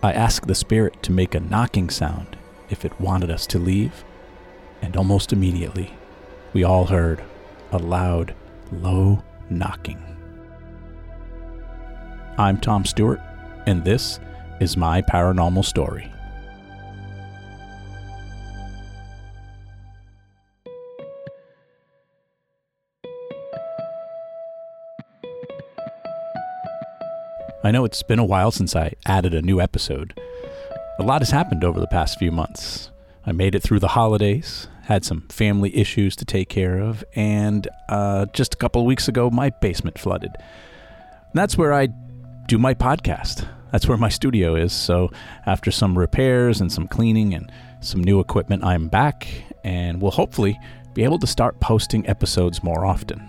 I asked the spirit to make a knocking sound if it wanted us to leave, and almost immediately, we all heard a loud, low knocking. I'm Tom Stewart, and this is my paranormal story. I know it's been a while since I added a new episode. A lot has happened over the past few months. I made it through the holidays, had some family issues to take care of, and just a couple of weeks ago, my basement flooded. And that's where I do my podcast. That's where my studio is. So after some repairs and some cleaning and some new equipment, I'm back and will hopefully be able to start posting episodes more often.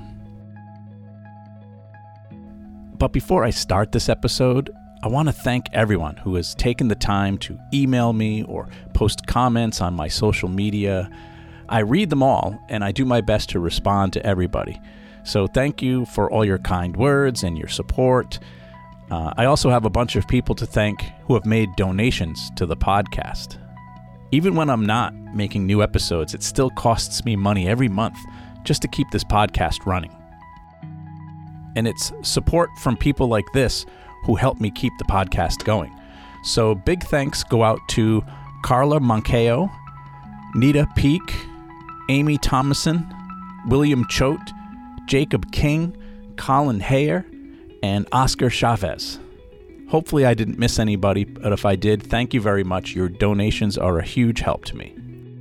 But before I start this episode, I want to thank everyone who has taken the time to email me or post comments on my social media. I read them all, and I do my best to respond to everybody. So thank you for all your kind words and your support. I also have a bunch of people to thank who have made donations to the podcast. Even when I'm not making new episodes, it still costs me money every month just to keep this podcast running. And it's support from people like this who help me keep the podcast going. So big thanks go out to Carla Moncayo, Nita Peak, Amy Thomason, William Choate, Jacob King, Colin Hayer, and Oscar Chavez. Hopefully I didn't miss anybody, but if I did, thank you very much. Your donations are a huge help to me.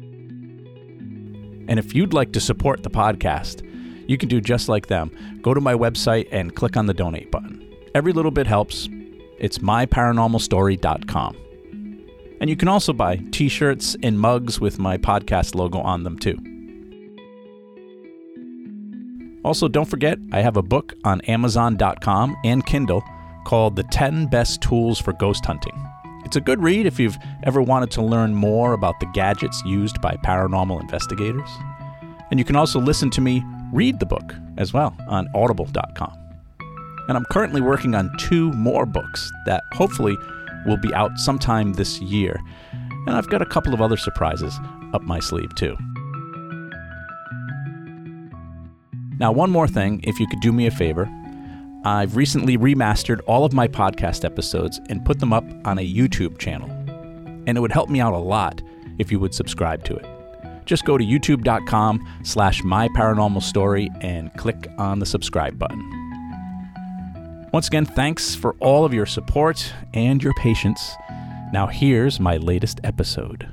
And if you'd like to support the podcast, you can do just like them. Go to my website and click on the donate button. Every little bit helps. It's myparanormalstory.com. And you can also buy t-shirts and mugs with my podcast logo on them too. Also, don't forget, I have a book on Amazon.com and Kindle called The 10 Best Tools for Ghost Hunting. It's a good read if you've ever wanted to learn more about the gadgets used by paranormal investigators. And you can also listen to me read the book as well on audible.com. And I'm currently working on 2 more books that hopefully will be out sometime this year. And I've got a couple of other surprises up my sleeve too. Now, one more thing, if you could do me a favor. I've recently remastered all of my podcast episodes and put them up on a YouTube channel. And it would help me out a lot if you would subscribe to it. Just go to youtube.com/myparanormalstory and click on the subscribe button. Once again, thanks for all of your support and your patience. Now here's my latest episode.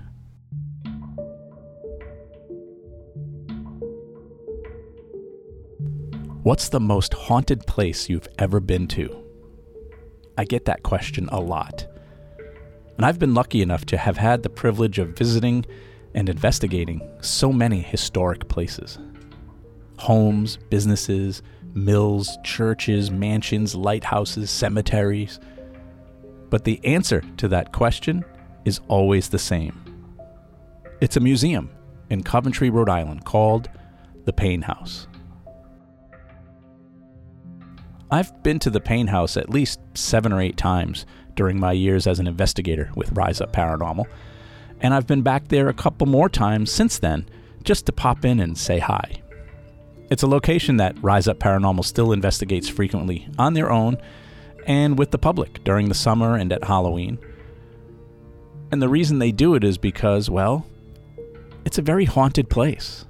What's the most haunted place you've ever been to? I get that question a lot. And I've been lucky enough to have had the privilege of visiting and investigating so many historic places. Homes, businesses, mills, churches, mansions, lighthouses, cemeteries. But the answer to that question is always the same. It's a museum in Coventry, Rhode Island called the Paine House. I've been to the Paine House at least 7 or 8 times during my years as an investigator with Rise Up Paranormal. And I've been back there a couple more times since then, just to pop in and say hi. It's a location that Rise Up Paranormal still investigates frequently on their own and with the public during the summer and at Halloween. And the reason they do it is because, well, it's a very haunted place.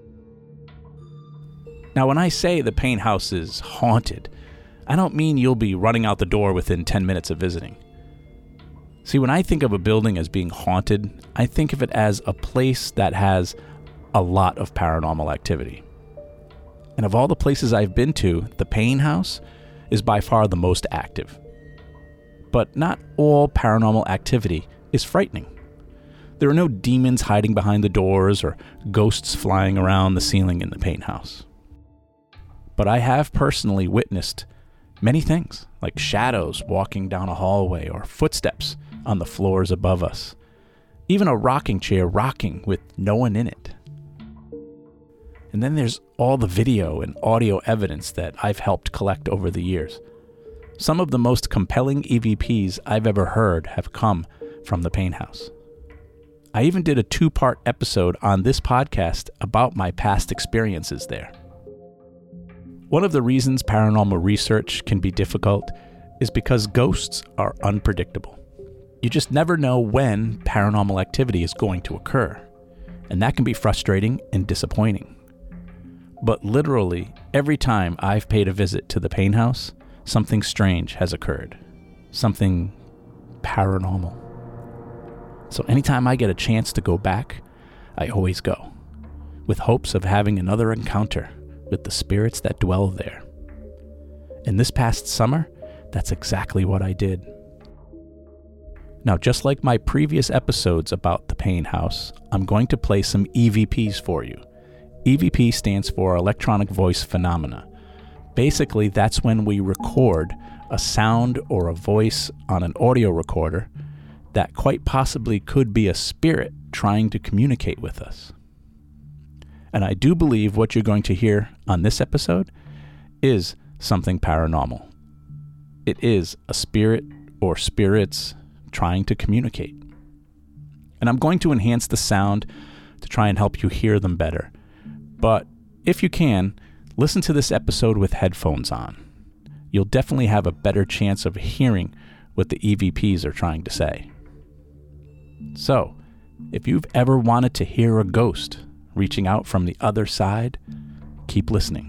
Now, when I say the Paine House is haunted, I don't mean you'll be running out the door within 10 minutes of visiting. See, when I think of a building as being haunted, I think of it as a place that has a lot of paranormal activity. And of all the places I've been to, the Paine House is by far the most active. But not all paranormal activity is frightening. There are no demons hiding behind the doors or ghosts flying around the ceiling in the Paine House. But I have personally witnessed many things, like shadows walking down a hallway or footsteps on the floors above us. Even a rocking chair rocking with no one in it. And then there's all the video and audio evidence that I've helped collect over the years. Some of the most compelling EVPs I've ever heard have come from the Pain House. I even did a 2-part episode on this podcast about my past experiences there. One of the reasons paranormal research can be difficult is because ghosts are unpredictable. You just never know when paranormal activity is going to occur, and that can be frustrating and disappointing. But literally, every time I've paid a visit to the Pain House, something strange has occurred. Something paranormal. So anytime I get a chance to go back, I always go, with hopes of having another encounter with the spirits that dwell there. And this past summer, that's exactly what I did. Now, just like my previous episodes about the Pain House, I'm going to play some EVPs for you. EVP stands for Electronic Voice Phenomena. Basically, that's when we record a sound or a voice on an audio recorder that quite possibly could be a spirit trying to communicate with us. And I do believe what you're going to hear on this episode is something paranormal. It is a spirit or spirits trying to communicate. And I'm going to enhance the sound to try and help you hear them better. But if you can, listen to this episode with headphones on. You'll definitely have a better chance of hearing what the EVPs are trying to say. So, if you've ever wanted to hear a ghost reaching out from the other side, keep listening.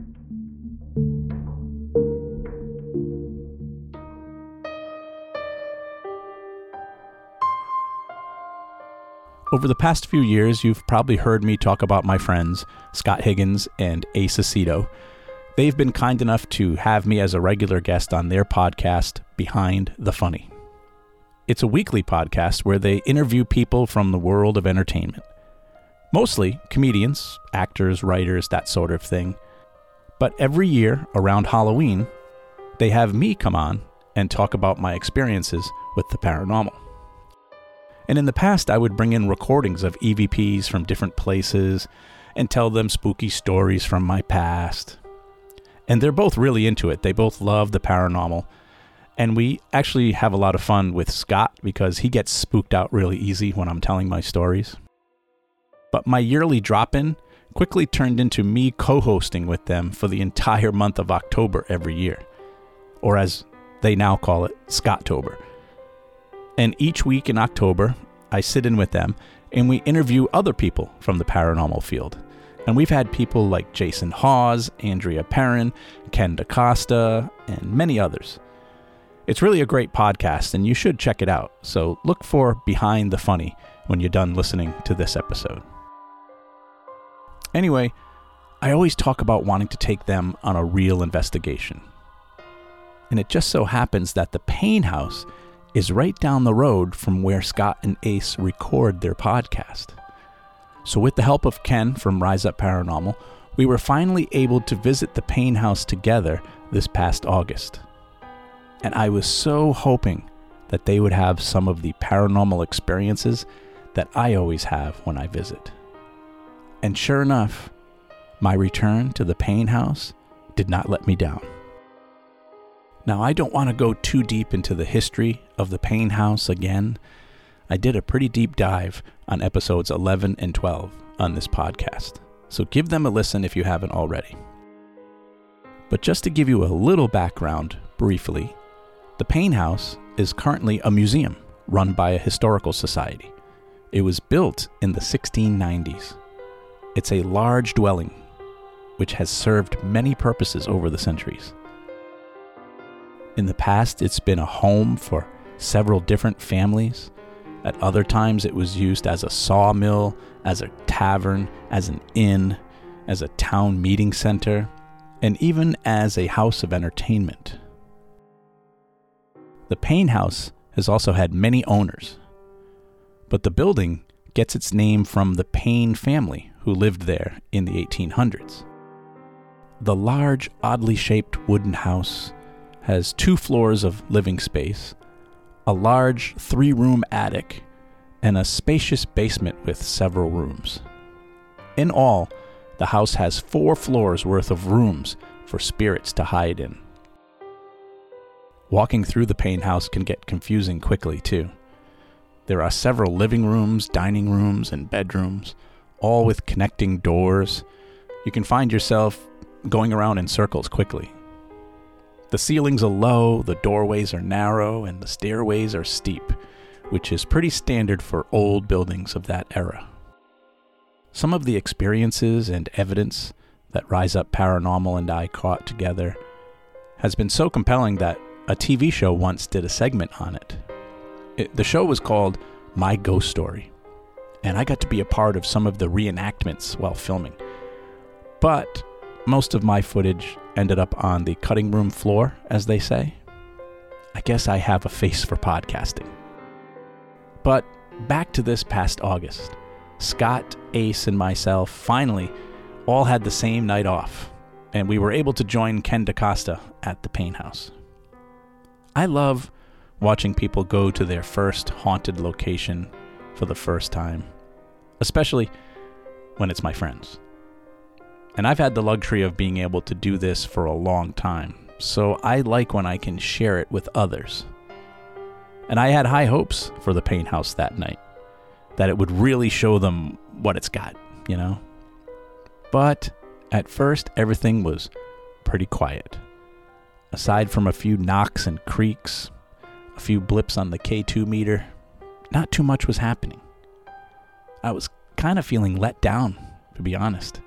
Over the past few years, you've probably heard me talk about my friends, Scott Higgins and Ace Aceto. They've been kind enough to have me as a regular guest on their podcast, Behind the Funny. It's a weekly podcast where they interview people from the world of entertainment. Mostly comedians, actors, writers, that sort of thing. But every year, around Halloween, they have me come on and talk about my experiences with the paranormal. And in the past, I would bring in recordings of EVPs from different places and tell them spooky stories from my past. And they're both really into it. They both love the paranormal. And we actually have a lot of fun with Scott because he gets spooked out really easy when I'm telling my stories. But my yearly drop-in quickly turned into me co-hosting with them for the entire month of October every year. Or as they now call it, Scottober. And each week in October, I sit in with them and we interview other people from the paranormal field. And we've had people like Jason Hawes, Andrea Perrin, Ken DaCosta, and many others. It's really a great podcast and you should check it out. So look for Behind the Funny when you're done listening to this episode. Anyway, I always talk about wanting to take them on a real investigation. And it just so happens that the Pain House is right down the road from where Scott and Ace record their podcast. So with the help of Ken from Rise Up Paranormal, we were finally able to visit the Pain House together this past August. And I was so hoping that they would have some of the paranormal experiences that I always have when I visit. And sure enough, my return to the Pain House did not let me down. Now, I don't want to go too deep into the history of the Pain House again. I did a pretty deep dive on episodes 11 and 12 on this podcast, so give them a listen if you haven't already. But just to give you a little background briefly, the Pain House is currently a museum run by a historical society. It was built in the 1690s. It's a large dwelling which has served many purposes over the centuries. In the past, it's been a home for several different families. At other times, it was used as a sawmill, as a tavern, as an inn, as a town meeting center, and even as a house of entertainment. The Pain House has also had many owners, but the building gets its name from the Pain family who lived there in the 1800s. The large, oddly shaped wooden house has 2 floors of living space, a large 3-room attic, and a spacious basement with several rooms. In all, the house has 4 floors worth of rooms for spirits to hide in. Walking through the Payne house can get confusing quickly, too. There are several living rooms, dining rooms, and bedrooms, all with connecting doors. You can find yourself going around in circles quickly. The ceilings are low, the doorways are narrow, and the stairways are steep, which is pretty standard for old buildings of that era. Some of the experiences and evidence that Rise Up Paranormal and I caught together has been so compelling that a TV show once did a segment on it. The show was called My Ghost Story, and I got to be a part of some of the reenactments while filming. But most of my footage ended up on the cutting room floor, as they say. I guess I have a face for podcasting. But back to this past August. Scott, Ace, and myself finally all had the same night off, and we were able to join Ken DaCosta at the Payne house. I love watching people go to their first haunted location for the first time, especially when it's my friends. And I've had the luxury of being able to do this for a long time, so I like when I can share it with others. And I had high hopes for the Payne house that night, that it would really show them what it's got, you know? But at first, everything was pretty quiet. Aside from a few knocks and creaks, a few blips on the K2 meter, not too much was happening. I was kind of feeling let down, to be honest.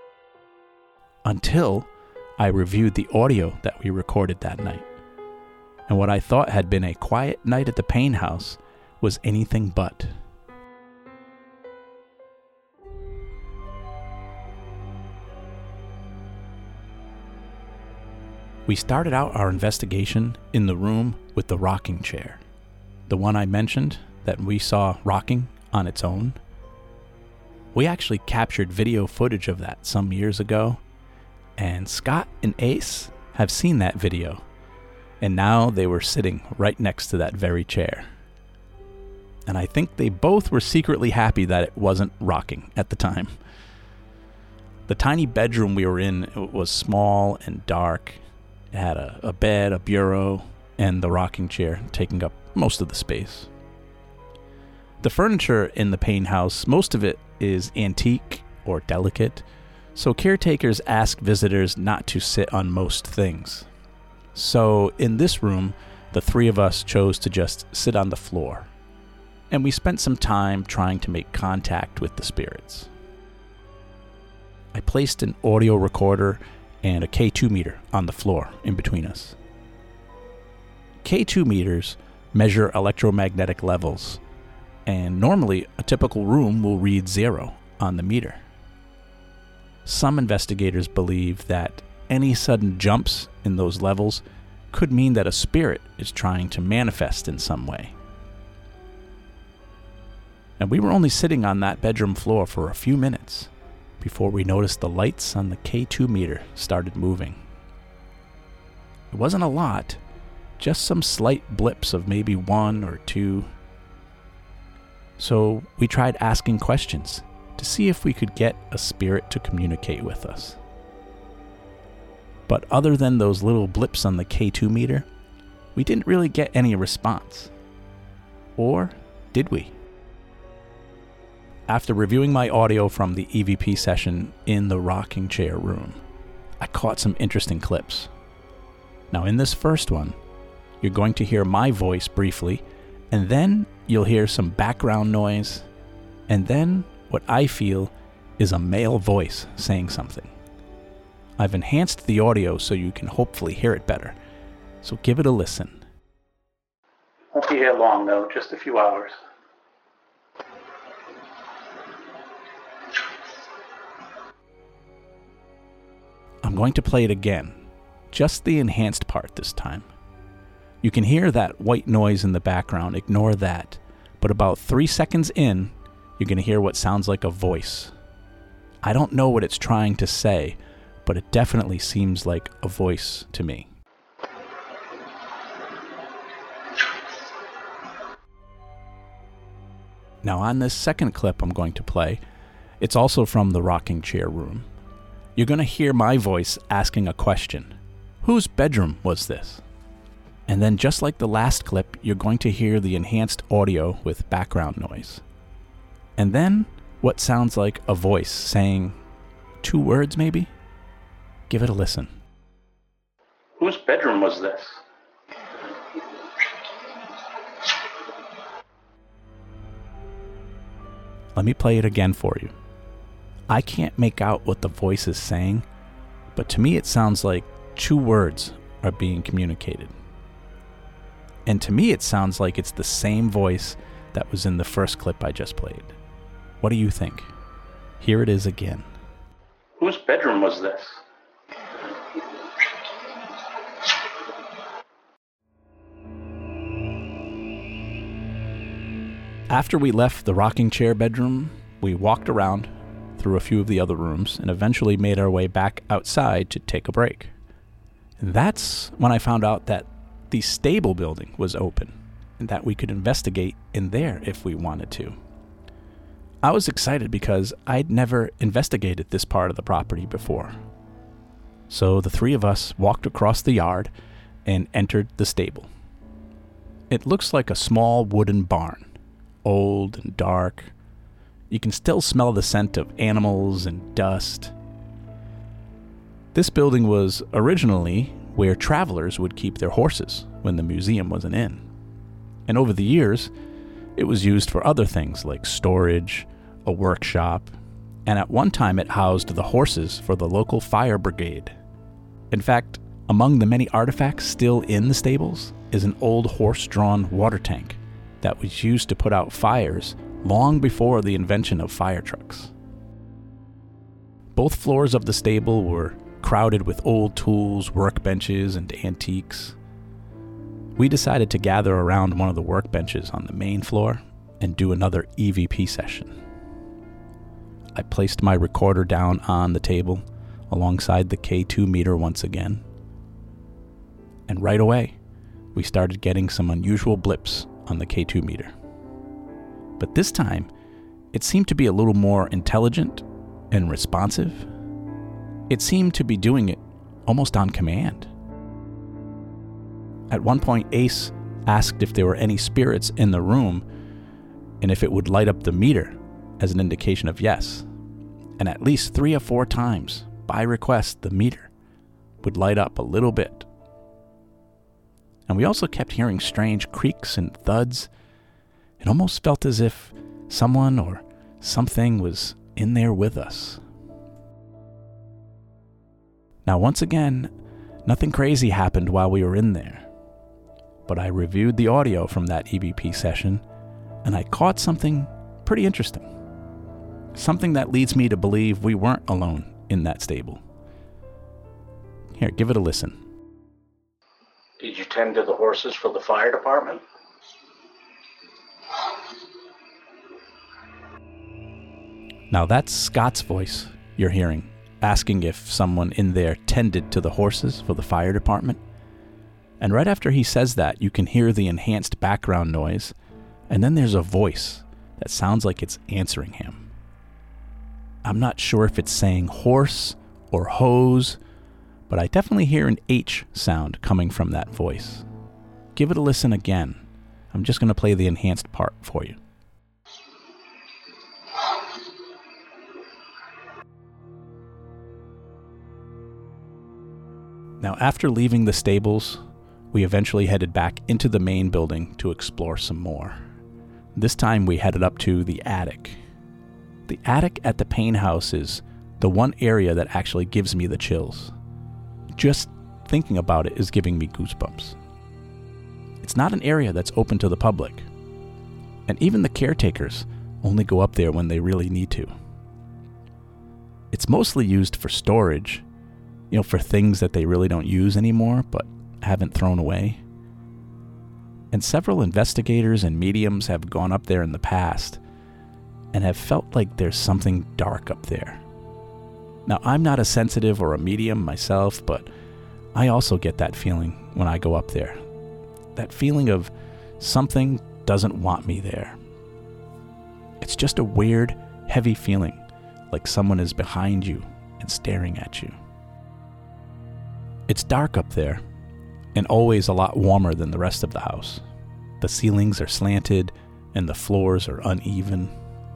Until I reviewed the audio that we recorded that night. And what I thought had been a quiet night at the Payne house was anything but. We started out our investigation in the room with the rocking chair. The one I mentioned that we saw rocking on its own. We actually captured video footage of that some years ago, and Scott and Ace have seen that video, and now they were sitting right next to that very chair. And I think they both were secretly happy that it wasn't rocking at the time. The tiny bedroom we were in was small and dark. It had a bed, a bureau, and the rocking chair taking up most of the space. The furniture in the Payne house, most of it is antique or delicate, so caretakers ask visitors not to sit on most things. So in this room, the three of us chose to just sit on the floor, and we spent some time trying to make contact with the spirits. I placed an audio recorder and a K2 meter on the floor in between us. K2 meters measure electromagnetic levels, and normally a typical room will read 0 on the meter. Some investigators believe that any sudden jumps in those levels could mean that a spirit is trying to manifest in some way. And we were only sitting on that bedroom floor for a few minutes before we noticed the lights on the K2 meter started moving. It wasn't a lot, just some slight blips of maybe 1 or 2. So we tried asking questions to see if we could get a spirit to communicate with us. But other than those little blips on the K2 meter, we didn't really get any response. Or did we? After reviewing my audio from the EVP session in the rocking chair room, I caught some interesting clips. Now in this first one, you're going to hear my voice briefly, and then you'll hear some background noise, and then what I feel is a male voice saying something. I've enhanced the audio so you can hopefully hear it better, so give it a listen. Won't be here long though, just a few hours. I'm going to play it again, just the enhanced part this time. You can hear that white noise in the background, ignore that, but about 3 seconds in, you're going to hear what sounds like a voice. I don't know what it's trying to say, but it definitely seems like a voice to me. Now on this second clip I'm going to play, it's also from the rocking chair room. You're going to hear my voice asking a question. Whose bedroom was this? And then just like the last clip, you're going to hear the enhanced audio with background noise. And then what sounds like a voice saying 2 words maybe? Give it a listen. Whose bedroom was this? Let me play it again for you. I can't make out what the voice is saying, but to me it sounds like 2 words are being communicated. And to me it sounds like it's the same voice that was in the first clip I just played. What do you think? Here it is again. Whose bedroom was this? After we left the rocking chair bedroom, we walked around through a few of the other rooms and eventually made our way back outside to take a break. And that's when I found out that the stable building was open and that we could investigate in there if we wanted to. I was excited because I'd never investigated this part of the property before. So the 3 of us walked across the yard and entered the stable. It looks like a small wooden barn, old and dark. You can still smell the scent of animals and dust. This building was originally where travelers would keep their horses when the museum wasn't in. And over the years, it was used for other things like storage, a workshop, and at one time it housed the horses for the local fire brigade. In fact, among the many artifacts still in the stables is an old horse-drawn water tank that was used to put out fires long before the invention of fire trucks. Both floors of the stable were crowded with old tools, workbenches, and antiques. We decided to gather around one of the workbenches on the main floor and do another EVP session. I placed my recorder down on the table alongside the K2 meter once again. And right away, we started getting some unusual blips on the K2 meter. But this time, it seemed to be a little more intelligent and responsive. It seemed to be doing it almost on command. At one point, Ace asked if there were any spirits in the room and if it would light up the meter as an indication of yes. And at least 3 or 4 times, by request, the meter would light up a little bit. And we also kept hearing strange creaks and thuds. It almost felt as if someone or something was in there with us. Now, once again, nothing crazy happened while we were in there. But I reviewed the audio from that EVP session, and I caught something pretty interesting. Something that leads me to believe we weren't alone in that stable. Here, give it a listen. Did you tend to the horses for the fire department? Now that's Scott's voice you're hearing, asking if someone in there tended to the horses for the fire department. And right after he says that, you can hear the enhanced background noise, and then there's a voice that sounds like it's answering him. I'm not sure if it's saying horse or hose, but I definitely hear an H sound coming from that voice. Give it a listen again. I'm just going to play the enhanced part for you. Now, after leaving the stables, we eventually headed back into the main building to explore some more. This time we headed up to the attic. The attic at the Payne house is the one area that actually gives me the chills. Just thinking about it is giving me goosebumps. It's not an area that's open to the public, and even the caretakers only go up there when they really need to. It's mostly used for storage, for things that they really don't use anymore but haven't thrown away. And several investigators and mediums have gone up there in the past and have felt like there's something dark up there. Now, I'm not a sensitive or a medium myself, but I also get that feeling when I go up there. That feeling of something doesn't want me there. It's just a weird, heavy feeling, like someone is behind you and staring at you. It's dark up there, and always a lot warmer than the rest of the house. The ceilings are slanted and the floors are uneven.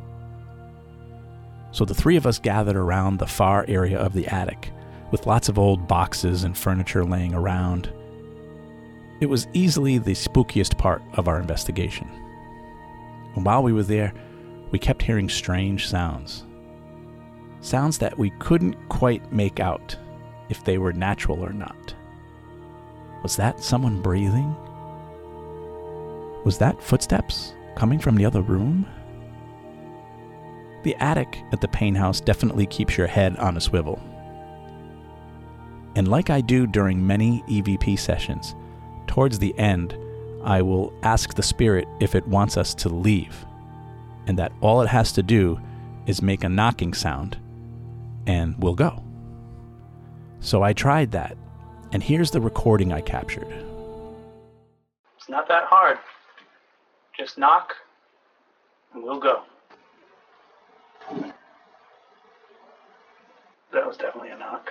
So the three of us gathered around the far area of the attic, with lots of old boxes and furniture laying around. It was easily the spookiest part of our investigation. And while we were there, we kept hearing strange sounds. Sounds that we couldn't quite make out if they were natural or not. Was that someone breathing? Was that footsteps coming from the other room? The attic at the Payne house definitely keeps your head on a swivel. And like I do during many EVP sessions, towards the end, I will ask the spirit if it wants us to leave, and that all it has to do is make a knocking sound, and we'll go. So I tried that, and here's the recording I captured. It's not that hard. Just knock, and we'll go. That was definitely a knock.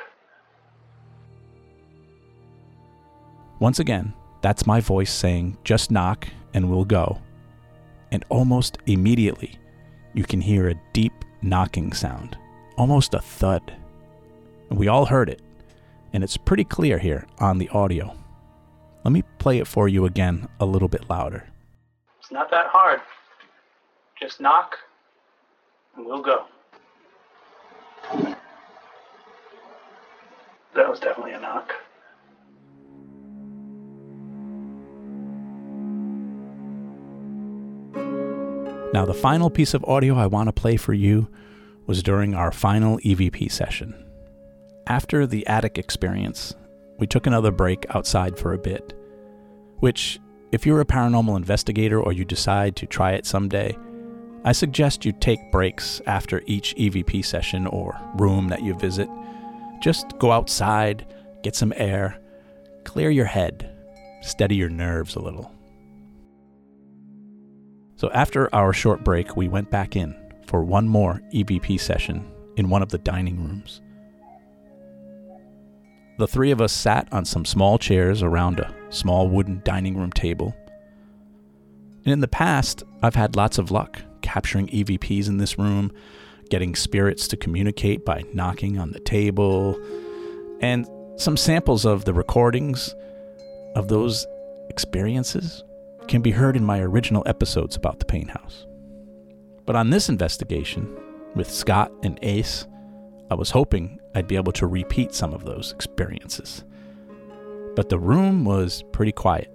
Once again, that's my voice saying, just knock and we'll go. And almost immediately, you can hear a deep knocking sound, almost a thud. And we all heard it, and it's pretty clear here on the audio. Let me play it for you again a little bit louder. It's not that hard. Just knock, and we'll go. That was definitely a knock. Now, the final piece of audio I want to play for you was during our final EVP session. After the attic experience, we took another break outside for a bit, which, if you're a paranormal investigator or you decide to try it someday, I suggest you take breaks after each EVP session or room that you visit. Just go outside, get some air, clear your head, steady your nerves a little. So after our short break, we went back in for one more EVP session in one of the dining rooms. The three of us sat on some small chairs around a small wooden dining room table. And in the past, I've had lots of luck capturing EVPs in this room, getting spirits to communicate by knocking on the table, and some samples of the recordings of those experiences can be heard in my original episodes about the Payne house. But on this investigation, with Scott and Ace, I was hoping I'd be able to repeat some of those experiences. But the room was pretty quiet.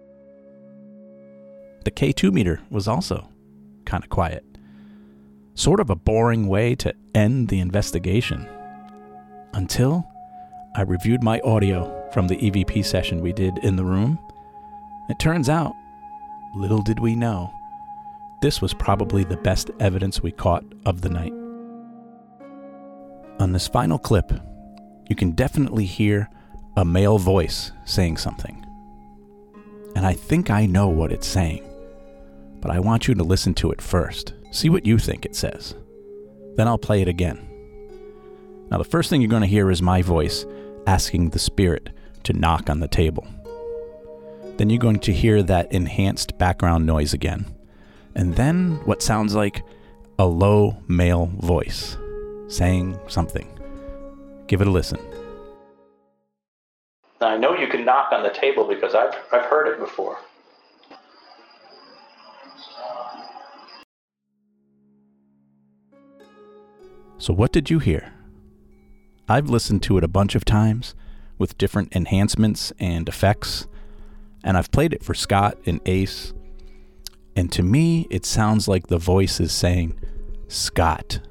The K2 meter was also kind of quiet. Sort of a boring way to end the investigation. Until I reviewed my audio from the EVP session we did in the room. It turns out, little did we know, this was probably the best evidence we caught of the night. On this final clip, you can definitely hear a male voice saying something. And I think I know what it's saying, but I want you to listen to it first. See what you think it says. Then I'll play it again. Now, the first thing you're going to hear is my voice asking the spirit to knock on the table. Then you're going to hear that enhanced background noise again. And then what sounds like a low male voice saying something. Give it a listen. Now, I know you can knock on the table because I've heard it before. So what did you hear? I've listened to it a bunch of times with different enhancements and effects, and I've played it for Scott and Ace, and to me, it sounds like the voice is saying, Scott.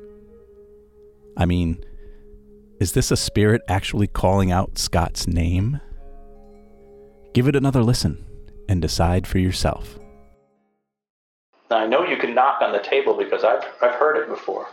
I mean, is this a spirit actually calling out Scott's name? Give it another listen and decide for yourself. Now, I know you can knock on the table because I've heard it before.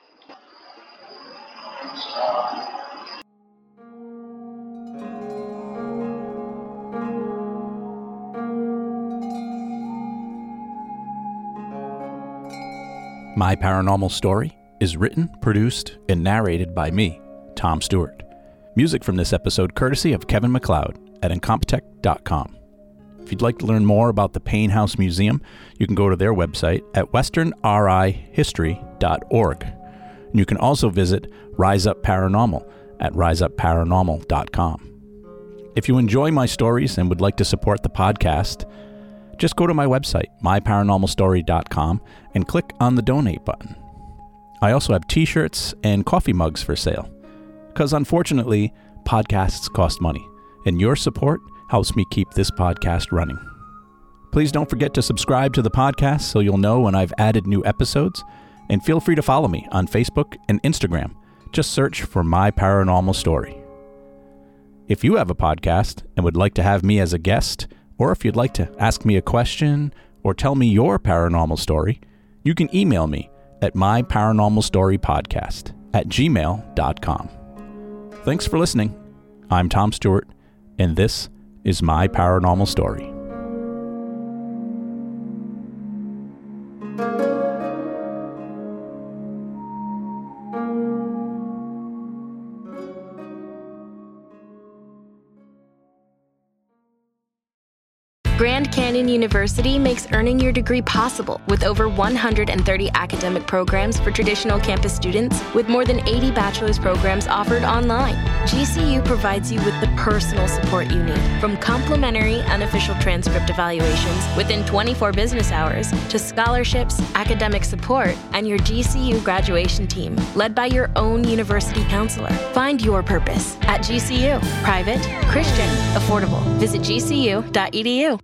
My Paranormal Story is written, produced, and narrated by me, Tom Stewart. Music from this episode courtesy of Kevin MacLeod at Incompetech.com. If you'd like to learn more about the Paine House Museum, you can go to their website at westernrihistory.org. And you can also visit Rise Up Paranormal at riseupparanormal.com. If you enjoy my stories and would like to support the podcast, just go to my website, myparanormalstory.com, and click on the donate button. I also have t-shirts and coffee mugs for sale, because unfortunately, podcasts cost money, and your support helps me keep this podcast running. Please don't forget to subscribe to the podcast so you'll know when I've added new episodes, and feel free to follow me on Facebook and Instagram. Just search for My Paranormal Story. If you have a podcast and would like to have me as a guest, or if you'd like to ask me a question or tell me your paranormal story, you can email me at myparanormalstorypodcast@gmail.com. Thanks for listening. I'm Tom Stewart, and this is My Paranormal Story. Grand Canyon University makes earning your degree possible with over 130 academic programs for traditional campus students, with more than 80 bachelor's programs offered online. GCU provides you with the personal support you need, from complimentary unofficial transcript evaluations within 24 business hours to scholarships, academic support, and your GCU graduation team, led by your own university counselor. Find your purpose at GCU. Private, Christian, affordable. Visit gcu.edu.